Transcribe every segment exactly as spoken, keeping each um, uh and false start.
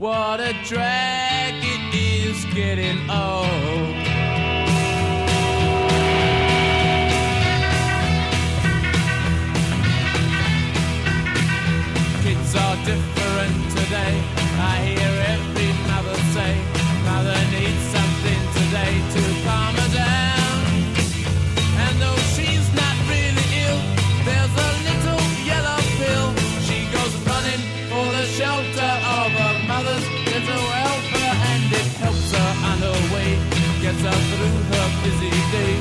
What a drag it is getting old. Kids are different today. I hear every mother say, mother needs something today to calm her down. And though she's not really ill, there's a little yellow pill. She goes running for the shelter of her mother's little helper, and it helps her on her way, gets her through her busy day.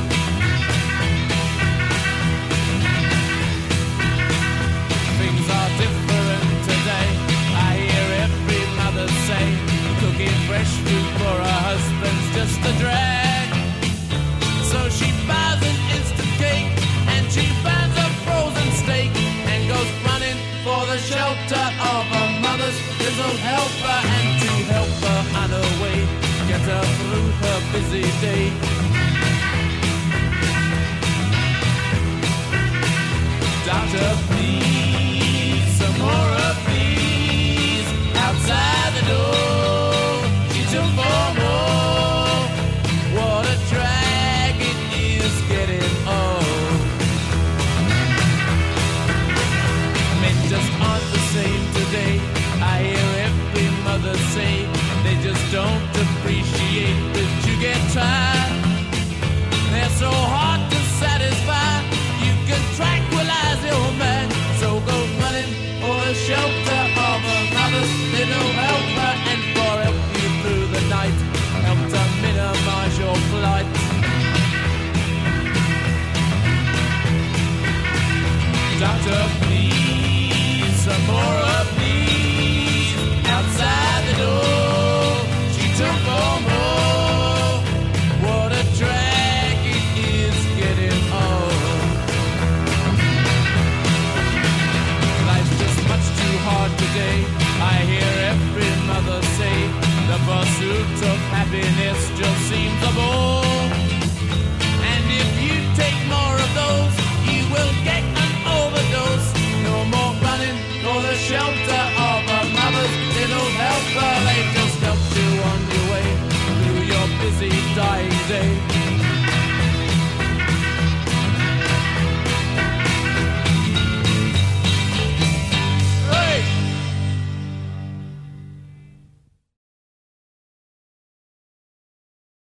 Things are different today. I hear every mother say, cooking fresh food for her husband's just a drag. So she buys an instant cake and she buys a frozen steak and goes running for the shelter of her mother's little helper, and to help her on her way, get her through her busy day. Doctor, please, some more of these outside the door. She took four more. What a drag it is getting old. Men just aren't the same today. I hear every mother say they just don't appreciate that you get tired. They're so hard to satisfy. You can tranquilize your man, so go running for the shelter of a mother's little helper, and for help you through the night, help to minimize your flight. Doctor, please, some more of these outside the door. She took four more. What a drag it is getting old. Life's just much too hard today. I hear every mother say the pursuit of happiness just seems